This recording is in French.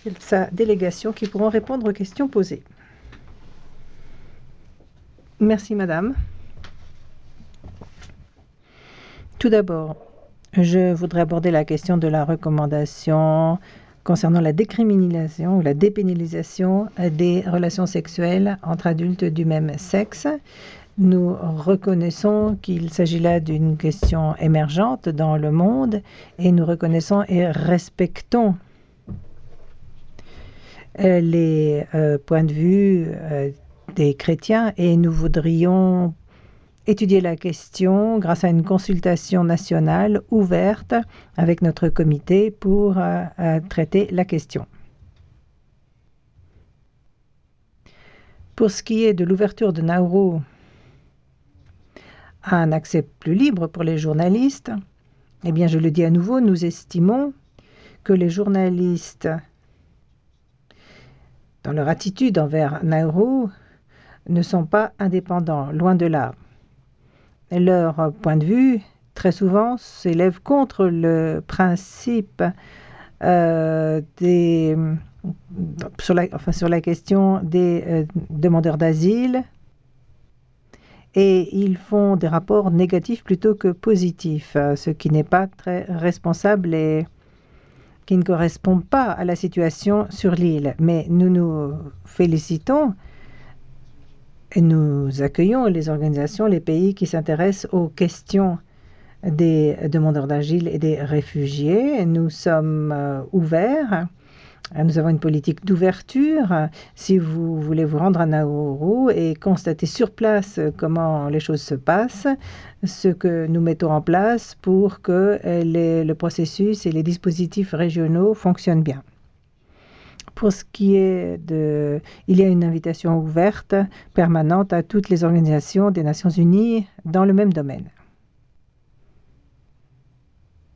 et sa délégation qui pourront répondre aux questions posées. Merci, madame. Tout d'abord, je voudrais aborder la question de la recommandation concernant la décriminalisation ou la dépénalisation des relations sexuelles entre adultes du même sexe. Nous reconnaissons qu'il s'agit là d'une question émergente dans le monde et nous reconnaissons et respectons les points de vue des chrétiens et nous voudrions étudier la question grâce à une consultation nationale ouverte avec notre comité pour traiter la question. Pour ce qui est de l'ouverture de Nauru à un accès plus libre pour les journalistes, eh bien, je le dis à nouveau, nous estimons que les journalistes, dans leur attitude envers Nauru, ne sont pas indépendants, loin de là. Leur point de vue, très souvent, s'élève contre le principe sur la question des demandeurs d'asile et ils font des rapports négatifs plutôt que positifs, ce qui n'est pas très responsable et qui ne correspond pas à la situation sur l'île. Mais nous nous félicitons et nous accueillons les organisations, les pays qui s'intéressent aux questions des demandeurs d'asile et des réfugiés. Nous sommes ouverts. Nous avons une politique d'ouverture. Si vous voulez vous rendre à Nauru et constater sur place comment les choses se passent, ce que nous mettons en place pour que le processus et les dispositifs régionaux fonctionnent bien. Pour ce qui est il y a une invitation ouverte permanente à toutes les organisations des Nations Unies dans le même domaine.